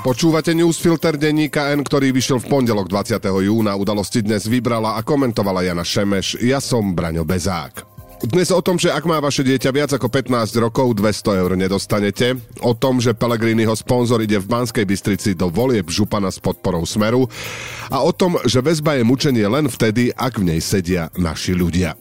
Počúvate newsfilter denníka N, ktorý vyšiel v pondelok 20. júna. Udalosti dnes vybrala a komentovala Jana Šemeš. Ja som Braňo Bezák. Dnes o tom, že ak má vaše dieťa viac ako 15 rokov, 200 eur nedostanete. O tom, že Pellegriniho sponzor ide v Banskej Bystrici do volieb župana s podporou Smeru. A o tom, že väzba je mučenie len vtedy, ak v nej sedia naši ľudia.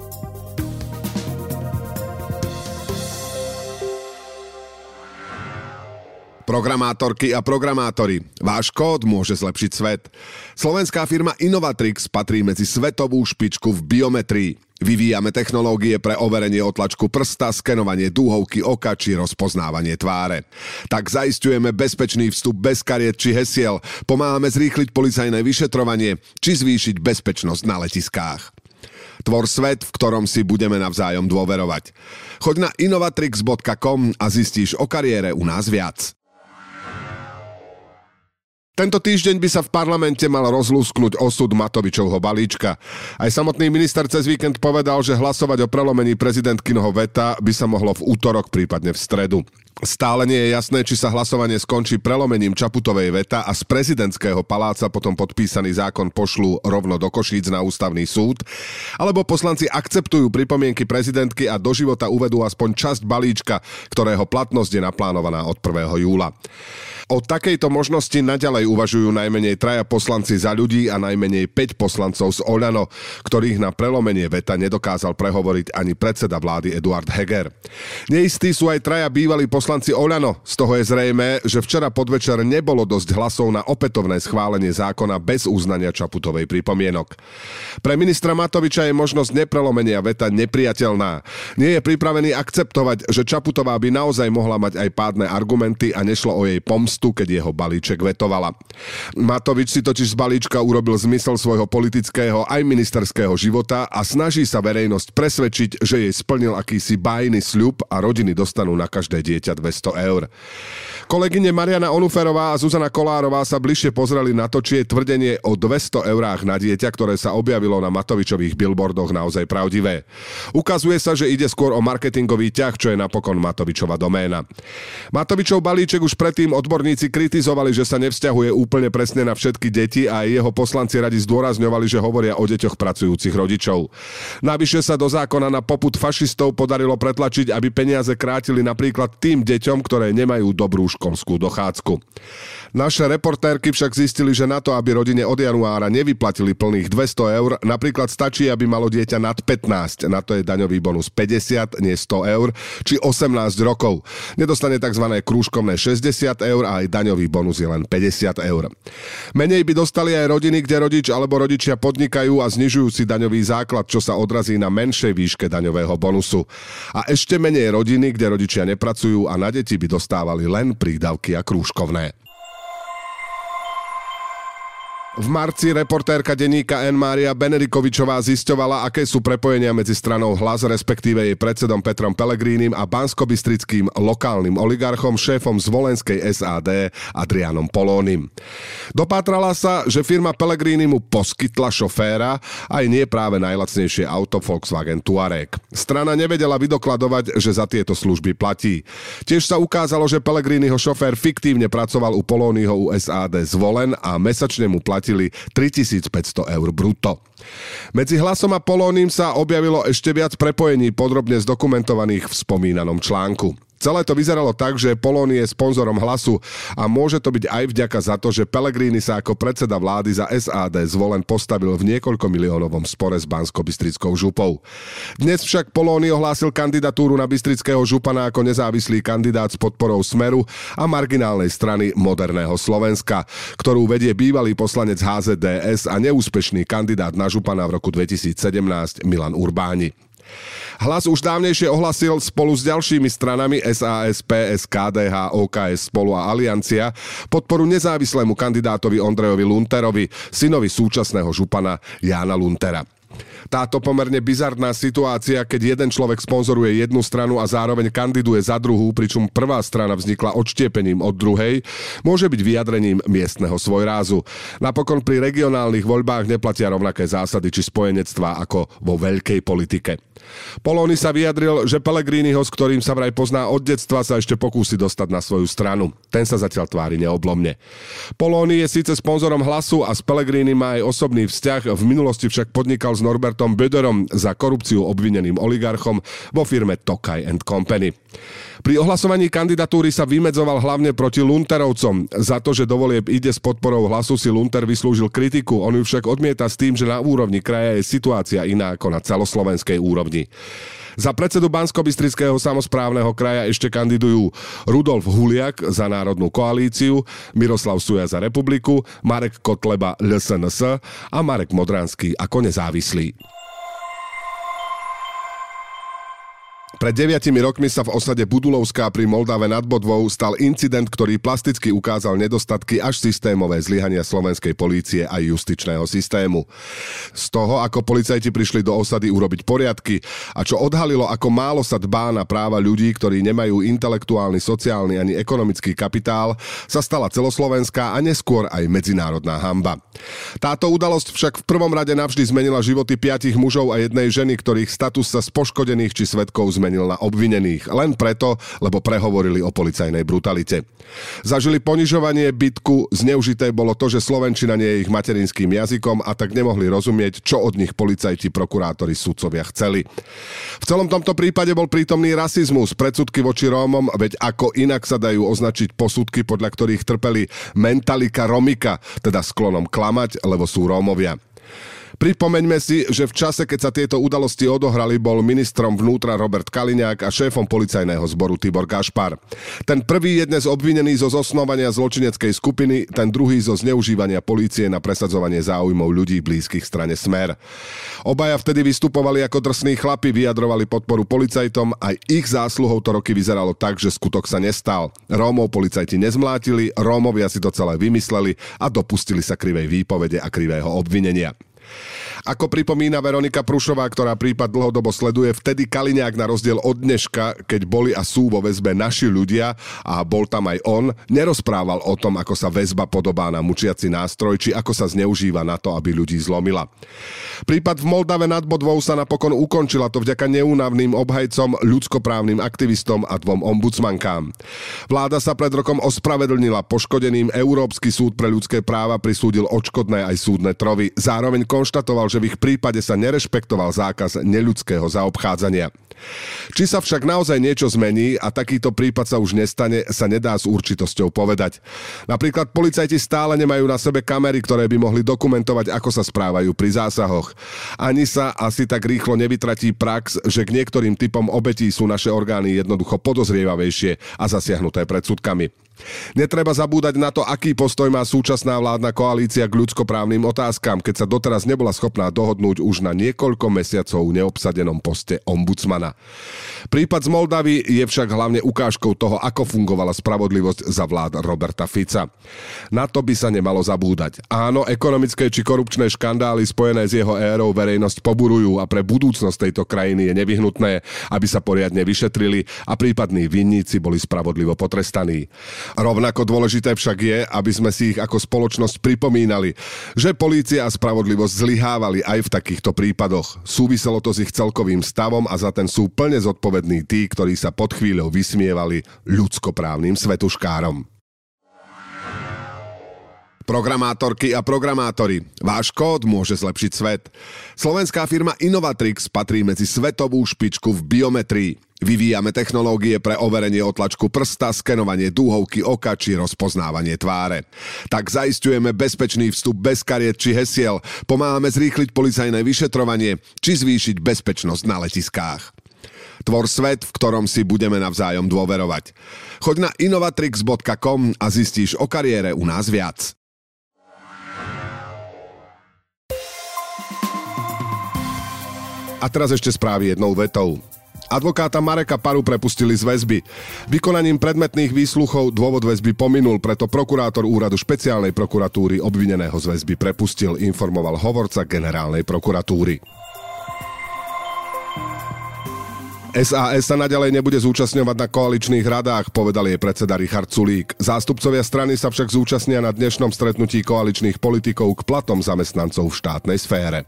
Programátorky a programátori. Váš kód môže zlepšiť svet. Slovenská firma Innovatrix patrí medzi svetovú špičku v biometrii. Vyvíjame technológie pre overenie otlačku prsta, skenovanie dúhovky oka či rozpoznávanie tváre. Tak zaisťujeme bezpečný vstup bez kariet či hesiel, pomáhame zrýchliť policajné vyšetrovanie či zvýšiť bezpečnosť na letiskách. Tvor svet, v ktorom si budeme navzájom dôverovať. Choď na innovatrix.com a zistíš o kariére u nás viac. Tento týždeň by sa v parlamente mal rozlúsknuť osud Matovičovho balíčka. Aj samotný minister cez víkend povedal, že hlasovať o prelomení prezidentkyného veta by sa mohlo v útorok, prípadne v stredu. Stále nie je jasné, či sa hlasovanie skončí prelomením Čaputovej veta a z prezidentského paláca potom podpísaný zákon pošlú rovno do Košíc na ústavný súd, alebo poslanci akceptujú pripomienky prezidentky a do života uvedú aspoň časť balíčka, ktorého platnosť je naplánovaná od 1. júla. O takejto možnosti naďalej uvažujú najmenej 3 poslanci Za ľudí a najmenej 5 poslancov z Oľano, ktorých na prelomenie veta nedokázal prehovoriť ani predseda vlády Eduard Heger. Neistí sú aj 3 bývalí poslanci Oľano. Z toho je zrejmé, že včera podvečer nebolo dosť hlasov na opätovné schválenie zákona bez uznania Čaputovej pripomienok. Pre ministra Matoviča je možnosť neprelomenia veta nepriateľná. Nie je pripravený akceptovať, že Čaputová by naozaj mohla mať aj pádne argumenty a nešlo o jej pomstu, keď jeho balíček vetovala. Matovič si totiž z balíčka urobil zmysel svojho politického aj ministerského života a snaží sa verejnosť presvedčiť, že jej splnil akýsi bájny sľub a rodiny dostanú na každé dieťa 200 eur. Kolegyne Mariana Onuferová a Zuzana Kolárová sa bližšie pozreli na to, či je tvrdenie o 200 eurách na dieťa, ktoré sa objavilo na Matovičových billboardoch, naozaj pravdivé. Ukazuje sa, že ide skôr o marketingový ťah, čo je napokon Matovičova doména. Matovičov balíček už predtým odborníci kritizovali, že sa nevzťahuje úplne presne na všetky deti a jeho poslanci radi zdôrazňovali, že hovoria o deťoch pracujúcich rodičov. Navyše sa do zákona na popud fašistov podarilo pretlačiť, aby peniaze krátili napríklad tým deťom, ktoré nemajú dobrú školskú dochádzku. Naše reportérky však zistili, že na to, aby rodine od januára nevyplatili plných 200 eur, napríklad stačí, aby malo dieťa nad 15. Na to je daňový bonus 50, nie 100 eur, či 18 rokov. Nedostane tzv. Krúžkovné 60 eur a aj daňový bonus je len 50 eur. Menej by dostali aj rodiny, kde rodič alebo rodičia podnikajú a znižujú si daňový základ, čo sa odrazí na menšej výške daňového bonusu. A ešte menej rodiny, kde rodičia nepracujú a na deti by dostávali len prídavky a krúžkovné. V marci reportérka denníka N Mária Benedikovičová zisťovala, aké sú prepojenia medzi stranou Hlas, respektíve jej predsedom Petrom Pellegrinim a banskobystrickým lokálnym oligarchom, šéfom zvolenskej SAD Adrianom Polónim. Dopátrala sa, že firma Pellegrini mu poskytla šoféra aj nie práve najlacnejšie auto Volkswagen Touareg. Strana nevedela vydokladovať, že za tieto služby platí. Tiež sa ukázalo, že Pellegriniho šofér fiktívne pracoval u Polóniho u SAD Zvolen a mesačne mu platili 3500 eur brutto. Medzi Hlasom a Polónim sa objavilo ešte viac prepojení podrobne zdokumentovaných v spomínanom článku. Celé to vyzeralo tak, že Polóny je sponzorom Hlasu a môže to byť aj vďaka za to, že Pellegrini sa ako predseda vlády za SAD Zvolen postavil v niekoľko miliónovom spore s banskobystrickou župou. Dnes však Polóny ohlásil kandidatúru na bystrického župana ako nezávislý kandidát s podporou Smeru a marginálnej strany Moderného Slovenska, ktorú vedie bývalý poslanec HZDS a neúspešný kandidát na župana v roku 2017 Milan Urbáni. Hlas už dávnejšie ohlasil spolu s ďalšími stranami SAS, PS, KDH, OKS, Spolu a Aliancia podporu nezávislému kandidátovi Ondrejovi Lunterovi, synovi súčasného župana Jána Luntera. Táto pomerne bizarná situácia, keď jeden človek sponzoruje jednu stranu a zároveň kandiduje za druhú, pričom prvá strana vznikla odštiepením od druhej, môže byť vyjadrením miestneho svojrázu. Napokon pri regionálnych voľbách neplatia rovnaké zásady či spojenectvá ako vo veľkej politike. Polóny sa vyjadril, že Pellegriniho, s ktorým sa vraj pozná od detstva, sa ešte pokúsi dostať na svoju stranu. Ten sa zatiaľ tvári neoblomne. Polóny je síce sponzorom Hlasu a s Pellegrini má aj osobný vzťah, v minulosti však podnikal s Norbertom Böderom, za korupciu obvineným oligarchom vo firme Tokaj & Company. Pri ohlasovaní kandidatúry sa vymedzoval hlavne proti Lunterovcom. Za to, že do volieb ide s podporou Hlasu, si Lunter vyslúžil kritiku, on ju však odmieta s tým, že na úrovni kraja je situácia iná ako na celoslovenskej úrovni. Za predsedu Banskobystrického samosprávneho kraja ešte kandidujú Rudolf Huliak za Národnú koalíciu, Miroslav Suja za Republiku, Marek Kotleba LSNS a Marek Modranský ako nezávislý. Pred 9 rokmi sa v osade Budulovská pri Moldave nad Bodvou stal incident, ktorý plasticky ukázal nedostatky až systémové zlyhania slovenskej polície a justičného systému. Z toho, ako policajti prišli do osady urobiť poriadky a čo odhalilo, ako málo sa dbá na práva ľudí, ktorí nemajú intelektuálny, sociálny ani ekonomický kapitál, sa stala celoslovenská a neskôr aj medzinárodná hanba. Táto udalosť však v prvom rade navždy zmenila životy 5 mužov a jednej ženy, ktorých status sa z poškodených či svedkov zmenil na obvinených, len preto, lebo prehovorili o policajnej brutalite. Zažili ponižovanie, bitku, zneužité bolo to, že slovenčina nie je ich materinským jazykom a tak nemohli rozumieť, čo od nich policajti, prokurátori, sudcovia chceli. V celom tomto prípade bol prítomný rasizmus, predsudky voči Rómom, veď ako inak sa dajú označiť posudky, podľa ktorých trpeli mentalika Romika, teda sklonom klamať, lebo sú Rómovia. Pripomeňme si, že v čase, keď sa tieto udalosti odohrali, bol ministrom vnútra Robert Kaliňák a šéfom policajného zboru Tibor Gašpar. Ten prvý je dnes obvinený zo zosnovania zločineckej skupiny, ten druhý zo zneužívania polície na presadzovanie záujmov ľudí blízkych strane Smer. Obaja vtedy vystupovali ako drsní chlapi, vyjadrovali podporu policajtom, aj ich zásluhou to roky vyzeralo tak, že skutok sa nestal. Rómov policajti nezmlátili, Rómovia si to celé vymysleli a dopustili sa krivej výpovede a krivého obvinenia. Ako pripomína Veronika Prušová, ktorá prípad dlhodobo sleduje, vtedy Kaliňák na rozdiel od dneška, keď boli a sú vo väzbe naši ľudia a bol tam aj on, nerozprával o tom, ako sa väzba podobá na mučiaci nástroj, či ako sa zneužíva na to, aby ľudí zlomila. Prípad v Moldave nad Bodvou sa napokon ukončila, to vďaka neúnavným obhajcom, ľudskoprávnym aktivistom a 2 ombudsmankám. Vláda sa pred rokom ospravedlnila poškodeným, Európsky súd pre ľudské práva prisúdil odškodné aj súdne trovy. Zároveň konštatoval, že v ich prípade sa nerešpektoval zákaz neľudského zaobchádzania. Či sa však naozaj niečo zmení a takýto prípad sa už nestane, sa nedá s určitosťou povedať. Napríklad policajti stále nemajú na sebe kamery, ktoré by mohli dokumentovať, ako sa správajú pri zásahoch. Ani sa asi tak rýchlo nevytratí prax, že k niektorým typom obetí sú naše orgány jednoducho podozrievavejšie a zasiahnuté predsudkami. Netreba zabúdať na to, aký postoj má súčasná vládna koalícia k ľudskoprávnym otázkam, keď sa doteraz nebola schopná dohodnúť už na niekoľko mesiacov neobsadenom poste ombudsmana. Prípad z Moldavy je však hlavne ukážkou toho, ako fungovala spravodlivosť za vlád Roberta Fica. Na to by sa nemalo zabúdať. Áno, ekonomické či korupčné škandály spojené s jeho érou verejnosť poburujú a pre budúcnosť tejto krajiny je nevyhnutné, aby sa poriadne vyšetrili a prípadní vinníci boli spravodlivo potrestaní. Rovnako dôležité však je, aby sme si ich ako spoločnosť pripomínali, že polícia a spravodlivosť zlyhávali aj v takýchto prípadoch. Súviselo to s ich celkovým stavom a za ten sú plne zodpovední tí, ktorí sa pod chvíľou vysmievali ľudskoprávnym svetuškárom. Programátorky a programátori, váš kód môže zlepšiť svet. Slovenská firma Innovatrix patrí medzi svetovú špičku v biometrii. Vyvíjame technológie pre overenie otlačku prsta, skenovanie dúhovky oka či rozpoznávanie tváre. Tak zaisťujeme bezpečný vstup bez kariet či hesiel, pomáhame zrýchliť policajné vyšetrovanie či zvýšiť bezpečnosť na letiskách. Tvor svet, v ktorom si budeme navzájom dôverovať. Choď na innovatrix.com a zistíš o kariére u nás viac. A teraz ešte správy jednou vetou. Advokáta Mareka Paru prepustili z väzby. Vykonaním predmetných výsluchov dôvod väzby pominul, preto prokurátor úradu špeciálnej prokuratúry obvineného z väzby prepustil, informoval hovorca generálnej prokuratúry. SAS sa naďalej nebude zúčastňovať na koaličných radách, povedal jej predseda Richard Sulík. Zástupcovia strany sa však zúčastnia na dnešnom stretnutí koaličných politikov k platom zamestnancov v štátnej sfére.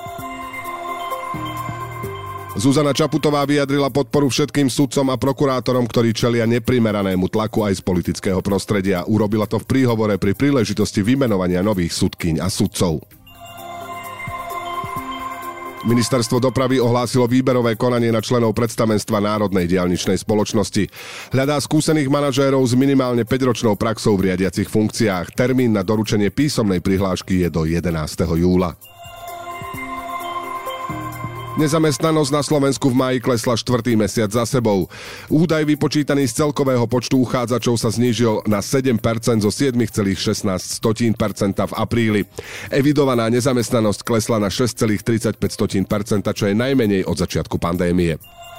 Zuzana Čaputová vyjadrila podporu všetkým sudcom a prokurátorom, ktorí čelia neprimeranému tlaku aj z politického prostredia. Urobila to v príhovore pri príležitosti vymenovania nových sudkyň a sudcov. Ministerstvo dopravy ohlásilo výberové konanie na členov predstavenstva Národnej diaľničnej spoločnosti. Hľadá skúsených manažérov s minimálne 5-ročnou praxou v riadiacich funkciách. Termín na doručenie písomnej prihlášky je do 11. júla. Nezamestnanosť na Slovensku v máji klesla 4. mesiac za sebou. Údaj vypočítaný z celkového počtu uchádzačov sa znížil na 7% zo 7,16% v apríli. Evidovaná nezamestnanosť klesla na 6,35%, čo je najmenej od začiatku pandémie.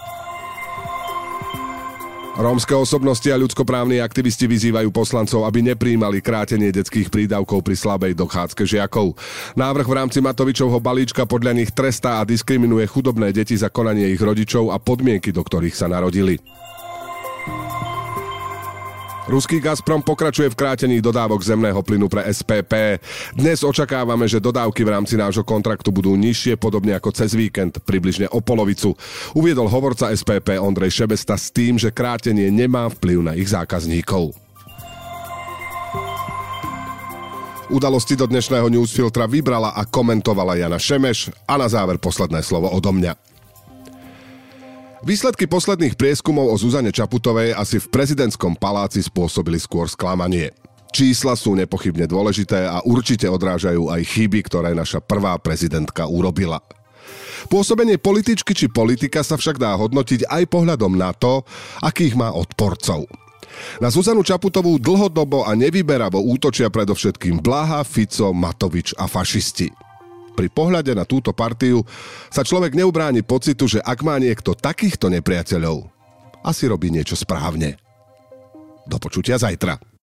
Rómske osobnosti a ľudskoprávni aktivisti vyzývajú poslancov, aby neprijímali krátenie detských prídavkov pri slabej dochádzke žiakov. Návrh v rámci Matovičovho balíčka podľa nich trestá a diskriminuje chudobné deti za konanie ich rodičov a podmienky, do ktorých sa narodili. Ruský Gazprom pokračuje v krátení dodávok zemného plynu pre SPP. Dnes očakávame, že dodávky v rámci nášho kontraktu budú nižšie, podobne ako cez víkend, približne o polovicu. Uviedol hovorca SPP Ondrej Šebesta s tým, že krátenie nemá vplyv na ich zákazníkov. Udalosti do dnešného newsfiltra vybrala a komentovala Jana Šemeš a na záver posledné slovo odo mňa. Výsledky posledných prieskumov o Zuzane Čaputovej asi v prezidentskom paláci spôsobili skôr sklamanie. Čísla sú nepochybne dôležité a určite odrážajú aj chyby, ktoré naša prvá prezidentka urobila. Pôsobenie političky či politika sa však dá hodnotiť aj pohľadom na to, akých má odporcov. Na Zuzanu Čaputovú dlhodobo a nevyberavo útočia predovšetkým Blaha, Fico, Matovič a fašisti. Pri pohľade na túto partiu sa človek neubráni pocitu, že ak má niekto takýchto nepriateľov, asi robí niečo správne. Do počutia zajtra.